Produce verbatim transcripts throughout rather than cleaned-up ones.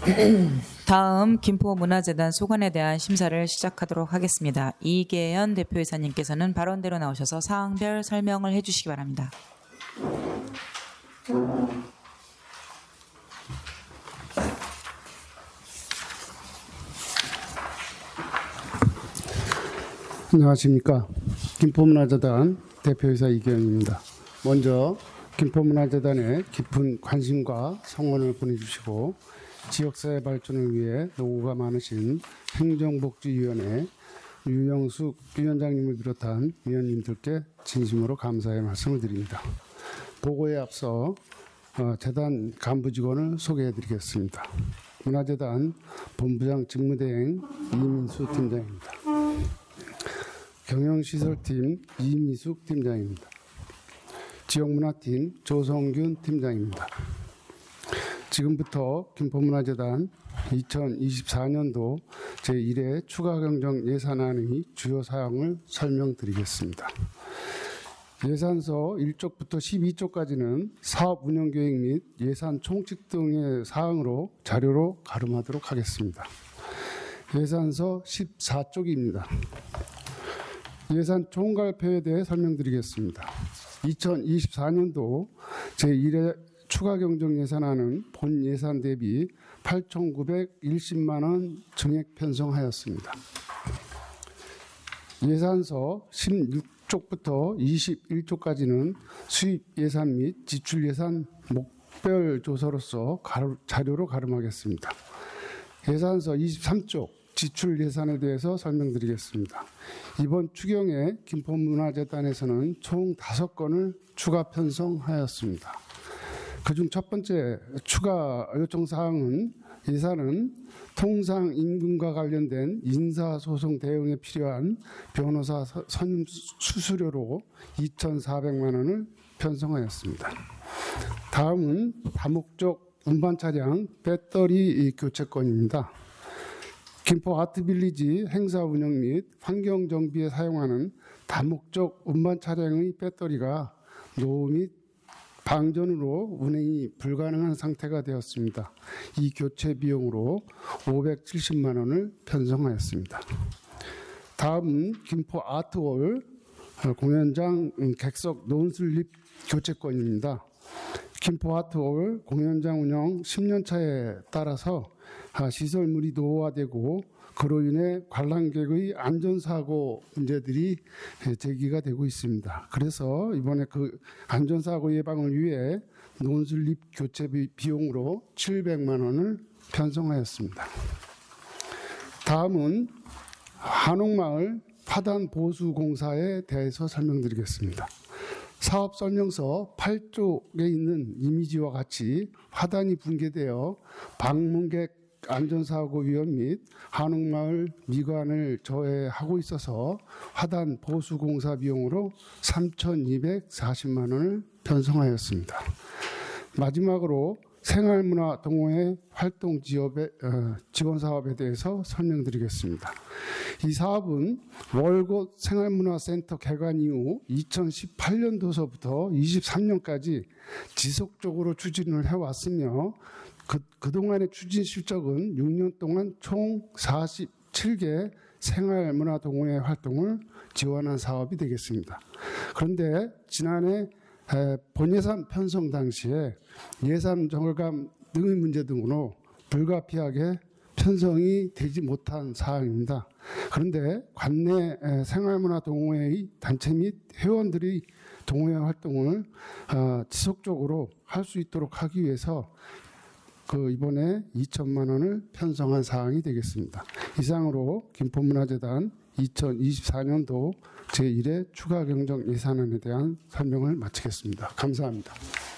다음 김포문화재단 소관에 대한 심사를 시작하도록 하겠습니다. 이계연 대표이사님께서는 발언대로 나오셔서 사항별 설명을 해주시기 바랍니다. 안녕하십니까. 김포문화재단 대표이사 이계연입니다. 먼저 김포문화재단에 깊은 관심과 성원을 보내주시고 지역사회 발전을 위해 노고가 많으신 행정복지위원회 유영숙 위원장님을 비롯한 위원님들께 진심으로 감사의 말씀을 드립니다. 보고에 앞서 재단 간부 직원을 소개해 드리겠습니다. 문화재단 본부장 직무대행 이민수 팀장입니다. 경영시설팀 이미숙 팀장입니다. 지역문화팀 조성균 팀장입니다. 지금부터 김포문화재단 이천이십사 년도 제일 회 추가경정 예산안의 주요 사항을 설명드리겠습니다. 예산서 일 쪽부터 십이 쪽까지는 사업 운영계획 및 예산 총칙 등의 사항으로 자료로 가름하도록 하겠습니다. 예산서 십사 쪽입니다. 예산 총괄표에 대해 설명드리겠습니다. 이천이십사 년도 제일 회 추가 경정 예산안은 본 예산 대비 팔천구백십만 원 증액 편성하였습니다. 예산서 십육 쪽부터 이십일 쪽까지는 수입 예산 및 지출 예산 목별 조서로서 자료로 가름하겠습니다. 예산서 이십삼 쪽 지출 예산에 대해서 설명드리겠습니다. 이번 추경에 김포문화재단에서는 총 다섯 건을 추가 편성하였습니다. 그중 첫 번째 추가 요청 사항은 예산은 통상 임금과 관련된 인사소송 대응에 필요한 변호사 선임 수수료로 이천사백만 원을 편성하였습니다. 다음은 다목적 운반 차량 배터리 교체 건입니다. 김포 아트빌리지 행사 운영 및 환경 정비에 사용하는 다목적 운반 차량의 배터리가 노후 및 방전으로 운행이 불가능한 상태가 되었습니다. 이 교체 비용으로 오백칠십만 원을 편성하였습니다. 다음은 김포 아트홀 공연장 객석 논슬립 교체건입니다. 김포 아트홀 공연장 운영 십 년 차에 따라서 시설물이 노후화되고 그로 인해 관람객의 안전사고 문제들이 제기가 되고 있습니다. 그래서 이번에 그 안전사고 예방을 위해 논슬립 교체 비용으로 칠백만 원을 편성하였습니다. 다음은 한옥마을 화단 보수 공사에 대해서 설명드리겠습니다. 사업 설명서 팔 쪽에 있는 이미지와 같이 화단이 붕괴되어 방문객 안전사고 위험 및 한옥마을 미관을 저해하고 있어서 화단 보수공사 비용으로 삼천이백사십만 원을 편성하였습니다. 마지막으로 생활문화 동호회 활동 지원의, 어, 지원 사업에 대해서 설명드리겠습니다. 이 사업은 월곶 생활문화센터 개관 이후 이천십팔 년도서부터 이십삼 년까지 지속적으로 추진을 해왔으며 그, 그동안의 추진 실적은 육 년 동안 총 사십칠 개 생활문화동호회 활동을 지원한 사업이 되겠습니다. 그런데 지난해 에, 본예산 편성 당시에 예산 절감 등의 문제 등으로 불가피하게 편성이 되지 못한 사항입니다. 그런데 관내 생활문화동호회의 단체 및 회원들이 동호회 활동을 어, 지속적으로 할 수 있도록 하기 위해서 그 이번에 이천만 원을 편성한 사항이 되겠습니다. 이상으로 김포문화재단 이천이십사 년도 제일 회 추가 경정 예산안에 대한 설명을 마치겠습니다. 감사합니다.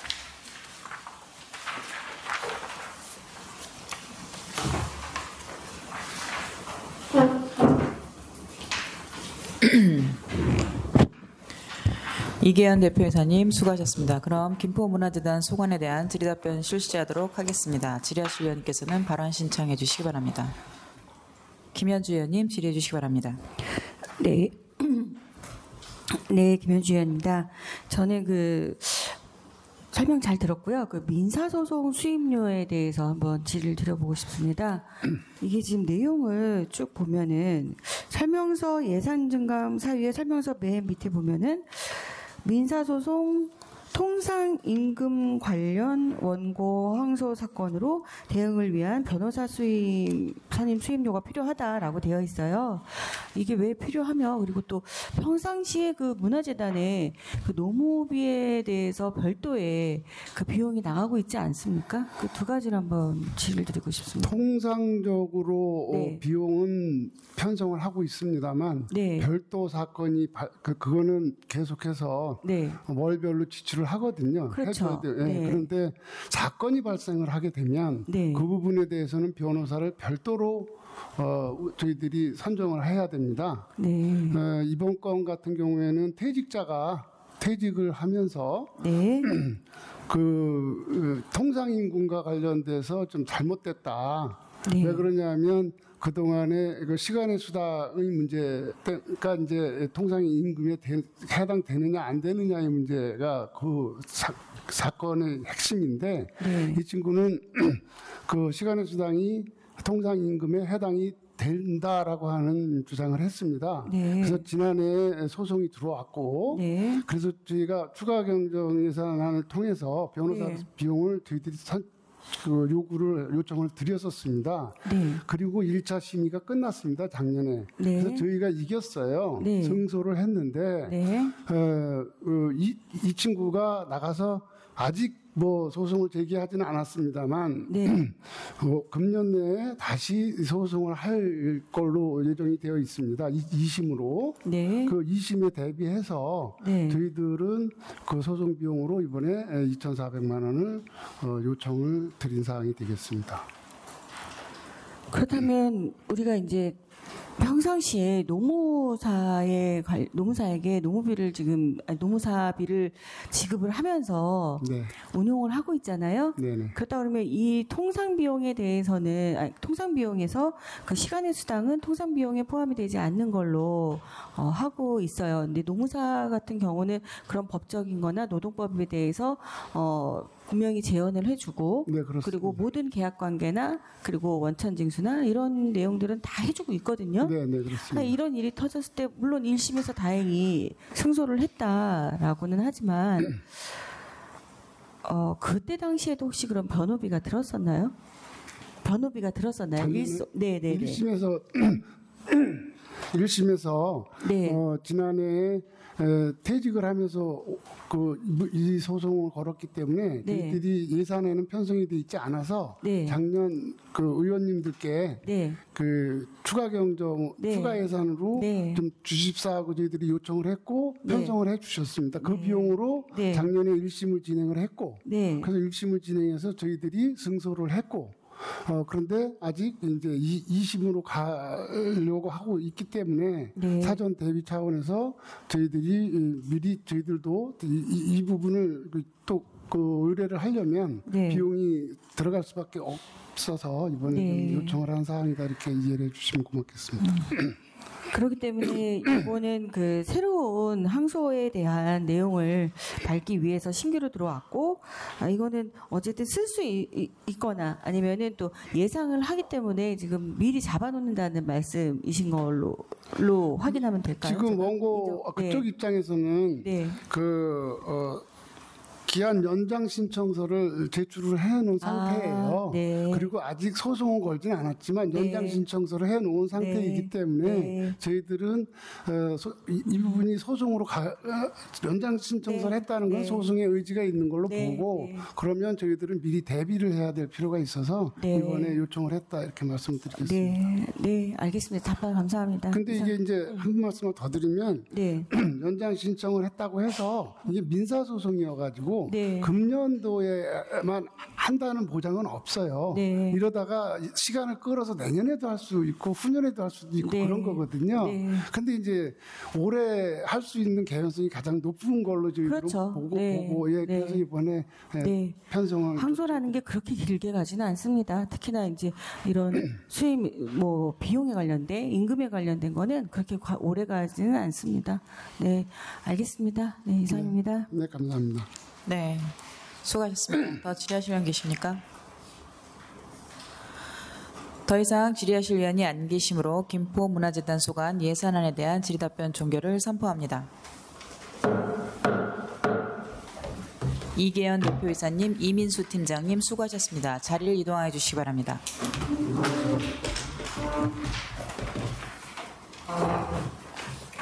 이계연 대표이사님 수고하셨습니다. 그럼 김포문화재단 소관에 대한 질의답변 실시하도록 하겠습니다. 질의하실 위원님께서는 발언 신청해 주시기 바랍니다. 김현주 의원님 질의해 주시기 바랍니다. 네, 네 김현주 의원입니다. 저는 그 설명 잘 들었고요. 그 민사소송 수임료에 대해서 한번 질의를 드려보고 싶습니다. 이게 지금 내용을 쭉 보면은 설명서 예산증감 사유의 설명서 맨 밑에 보면은 민사소송 통상임금 관련 원고 항소 사건으로 대응을 위한 변호사 수임, 선임 수임료가 필요하다라고 되어 있어요. 이게 왜 필요하며, 그리고 또 평상시에 그 문화재단에 그 노무비에 대해서 별도의 그 비용이 나가고 있지 않습니까? 그 두 가지를 한번 질의를 드리고 싶습니다. 통상적으로 네. 어, 비용은 편성을 하고 있습니다만 네. 별도 사건이 바, 그, 그거는 계속해서 네. 월별로 지출을 하거든요. 그렇죠. 해줘야 돼요. 예, 네. 그런데 사건이 발생을 하게 되면 네. 그 부분에 대해서는 변호사를 별도로 어, 저희들이 선정을 해야 됩니다. 네. 어, 이번 건 같은 경우에는 퇴직자가 퇴직을 하면서 네. 그 어, 통상임금과 관련돼서 좀 잘못됐다. 네. 왜 그러냐면 그 동안에 그 시간의 수당의 문제가 이제 통상임금에 대, 해당되느냐 안 되느냐의 문제가 그 사, 사건의 핵심인데 네. 이 친구는 그 시간의 수당이 통상임금에 해당이 된다라고 하는 주장을 했습니다. 네. 그래서 지난해 소송이 들어왔고 네. 그래서 저희가 추가 경정 예산안을 통해서 변호사 네. 비용을 저희들이 선, 그 요구를 요청을 드렸었습니다. 네. 그리고 일 차 심의가 끝났습니다. 작년에. 네. 그래서 저희가 이겼어요. 네. 승소를 했는데 네. 어, 어, 이, 이 친구가 나가서 아직 뭐 소송을 제기하지는 않았습니다만 네. 어, 금년 내에 다시 소송을 할 걸로 예정이 되어 있습니다. 이, 이 심으로. 네. 그 이 심에 대비해서 네. 저희들은 그 소송 비용으로 이번에 이천사백만 원을 어, 요청을 드린 사항이 되겠습니다. 그렇다면 우리가 이제 평상시에 노무사에 관- 노무사에게 노무비를 지금 아니, 노무사비를 지급을 하면서 네, 운용을 하고 있잖아요. 네네. 그렇다 그러면 이 통상 비용에 대해서는 아니, 통상 비용에서 그 시간의 수당은 통상 비용에 포함이 되지 않는 걸로 어, 하고 있어요. 근데 노무사 같은 경우는 그런 법적인거나 노동법에 대해서 어, 분명히 제언을 해주고 네, 그렇습니다. 그리고 모든 계약 관계나 그리고 원천 징수나 이런 내용들은 다 해주고 있거든요. 네, 네, 그러니까 그렇습니다. 이런 일이 터졌을 때 물론 일 심에서 다행히 승소를 했다라고는 하지만 어, 그때 당시에도 혹시 그런 변호비가 들었었나요? 변호비가 들었었나요? 작년에 일소, 네, 네, 일 네. 심에서 일 심에서 네. 어, 지난해 에, 퇴직을 하면서 그 이 소송을 걸었기 때문에 네. 저희들이 예산에는 편성이 돼 있지 않아서 네. 작년 그 의원님들께 네. 그 추가 경정 네. 추가 예산으로 네. 좀 주십사하고 저희들이 요청을 했고 네. 편성을 해주셨습니다. 그 네. 비용으로 네. 작년에 일 심을 진행을 했고 네. 그래서 일 심을 진행해서 저희들이 승소를 했고 어, 그런데 아직 이제 이, 이 심으로 가려고 하고 있기 때문에 네. 사전 대비 차원에서 저희들이 이, 미리 저희들도 이, 이, 이 부분을 또 그 의뢰를 하려면 네. 비용이 들어갈 수밖에 없어서 이번에 네. 좀 요청을 한 사항이다 이렇게 이해를 해주시면 고맙겠습니다. 그렇기 때문에 이거는 그 새로운 항소에 대한 내용을 밝기 위해서 신규로 들어왔고 아, 이거는 어쨌든 쓸 수 있거나 아니면은 또 예상을 하기 때문에 지금 미리 잡아놓는다는 말씀이신 걸로 로 확인하면 될까요? 지금 제가? 원고 이죠? 그쪽 네. 입장에서는 네. 그 어, 기한 연장 신청서를 제출을 해놓은 상태예요. 아, 네. 그리고 아직 소송은 걸지는 않았지만 네. 연장 신청서를 해놓은 상태이기 네. 때문에 네. 저희들은 어, 소, 이, 이 부분이 소송으로 가, 어, 연장 신청서를 네. 했다는 건 네. 소송의 의지가 있는 걸로 네. 보고 네. 그러면 저희들은 미리 대비를 해야 될 필요가 있어서 네. 이번에 요청을 했다 이렇게 말씀드리겠습니다. 네, 네, 알겠습니다. 답변 감사합니다. 근데 이게 이제 한 말씀을 더 드리면 네, 연장 신청을 했다고 해서 이게 민사소송이어가지고 네. 금년도에만 한다는 보장은 없어요. 네. 이러다가 시간을 끌어서 내년에도 할 수 있고 후년에도 할 수도 있고 네. 그런 거거든요. 네. 근데 이제 올해 할 수 있는 개연성이 가장 높은 걸로 저희들은 그렇죠. 보고 네. 보고 예, 네. 그래서 이번에 예, 네. 편성을 항소라는 게 그렇게 길게 가지는 않습니다. 특히나 이제 이런 수임 뭐 비용에 관련된 임금에 관련된 거는 그렇게 과- 오래 가지는 않습니다. 네, 알겠습니다. 네, 이상입니다. 네 감사합니다. 네. 수고하셨습니다. 더 질의하실 의원 계십니까? 더 이상 질의하실 의원이 안 계시므로 김포문화재단 소관 예산안에 대한 질의답변 종결을 선포합니다. 이계현 대표이사님, 이민수 팀장님 수고하셨습니다. 자리를 이동하여 주시기 바랍니다.